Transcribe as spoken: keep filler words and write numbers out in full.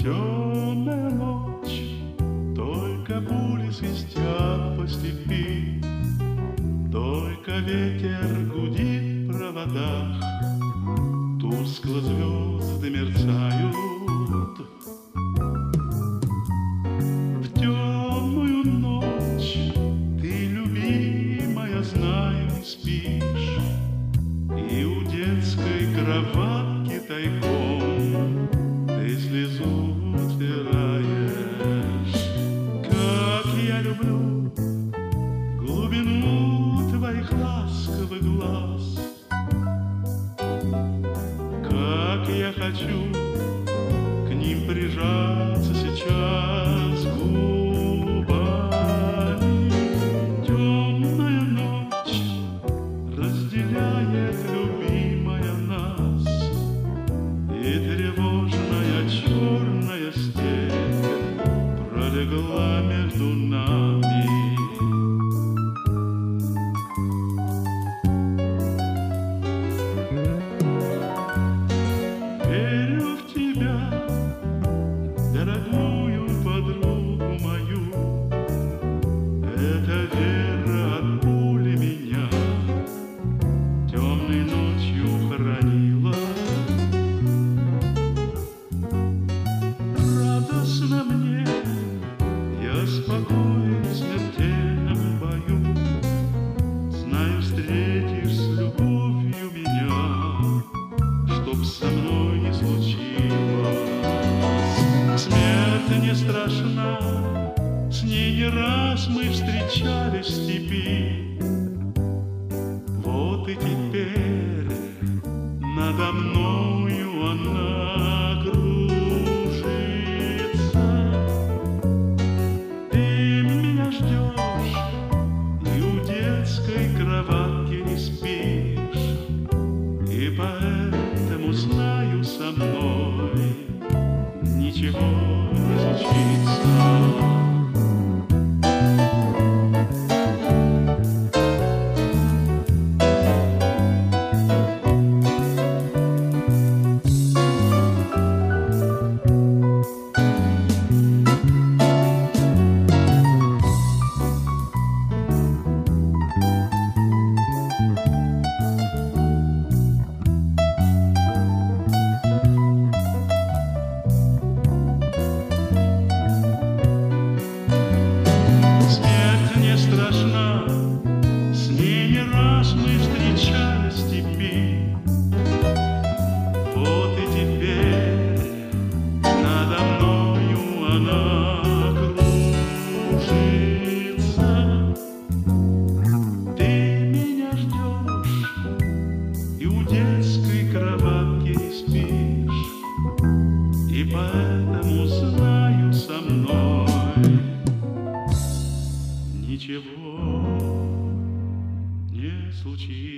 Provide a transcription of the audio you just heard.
Темная ночь, только пули свистят по степи, только ветер гудит в проводах, тускло звезды мерцают. В темную ночь ты, любимая, знаю, не спишь, и у детской кроватки тайком ты слезу утираешь. Как я люблю глубину твоих ласковых глаз, как я хочу к ним прижаться сейчас губами. Темная ночь разделяет, любимая, нас, и тревожная черная степь пролегла между нами. Верю в тебя, дорогую подругу мою, эта вера от пули меня темной ночью хранила. Радостно мне, я спокоен в смертельном бою, знаю, встретишь с любовью меня, чтоб со мной не случилось. Смерть не страшна, с ней не раз мы встречались в степи. Вот и теперь надо мною она кружится. Ты меня ждешь, и у детской кроватки не спишь, и поэтому знаю, со мной ничего не случится. И поэтому знаю, со мной ничего не случится.